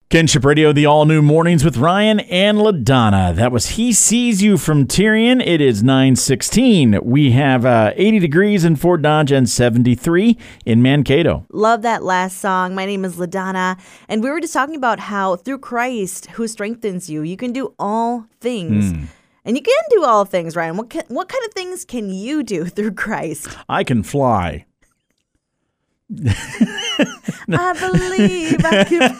Kinship Radio, the all-new Mornings with Ryan and LaDonna. That was He Sees You from Tyrion. It is 9:16. We have 80 degrees in Fort Dodge and 73 in Mankato. Love that last song. My name is LaDonna, and we were just talking about how through Christ, who strengthens you, you can do all things. And you can do all things, Ryan. What kind of things can you do through Christ? I can fly. I believe I can.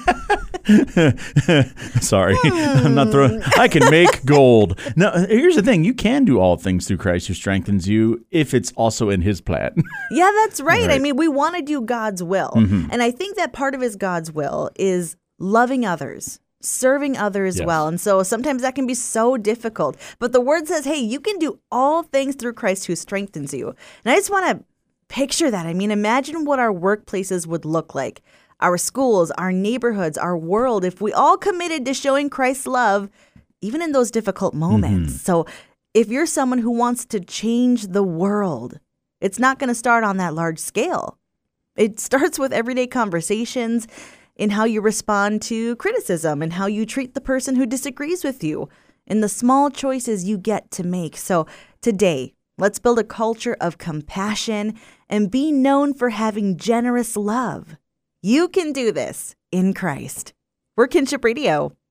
Sorry, I'm not throwing. I can make gold. Now, here's the thing: you can do all things through Christ who strengthens you, if it's also in His plan. Yeah, that's right. I mean, we want to do God's will, and I think that part of His God's will is loving others, serving others well, and so sometimes that can be so difficult. But the Word says, "Hey, you can do all things through Christ who strengthens you," and I just want to picture that. I mean, imagine what our workplaces would look like, our schools, our neighborhoods, our world, if we all committed to showing Christ's love, even in those difficult moments. So if you're someone who wants to change the world, it's not going to start on that large scale. It starts with everyday conversations in how you respond to criticism and how you treat the person who disagrees with you and the small choices you get to make. So today, let's build a culture of compassion and be known for having generous love. You can do this in Christ. We're Kinship Radio.